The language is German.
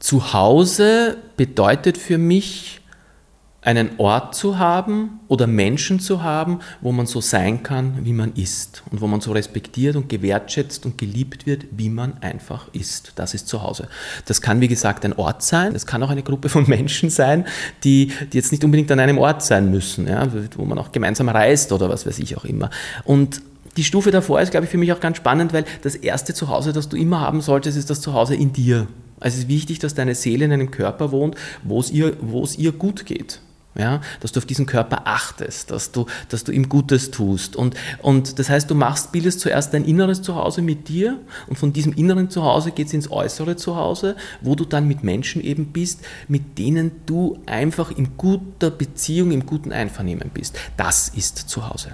Zuhause bedeutet für mich, einen Ort zu haben oder Menschen zu haben, wo man so sein kann, wie man ist und wo man so respektiert und gewertschätzt und geliebt wird, wie man einfach ist. Das ist Zuhause. Das kann, wie gesagt, ein Ort sein, das kann auch eine Gruppe von Menschen sein, die jetzt nicht unbedingt an einem Ort sein müssen, ja, wo man auch gemeinsam reist oder was weiß ich auch immer. Und die Stufe davor ist, glaube ich, für mich auch ganz spannend, weil das erste Zuhause, das du immer haben solltest, ist das Zuhause in dir. Also es ist wichtig, dass deine Seele in einem Körper wohnt, wo es ihr gut geht. Ja, dass du auf diesen Körper achtest, dass du ihm Gutes tust. Und das heißt, bildest zuerst dein inneres Zuhause mit dir und von diesem inneren Zuhause geht es ins äußere Zuhause, wo du dann mit Menschen eben bist, mit denen du einfach in guter Beziehung, im guten Einvernehmen bist. Das ist Zuhause.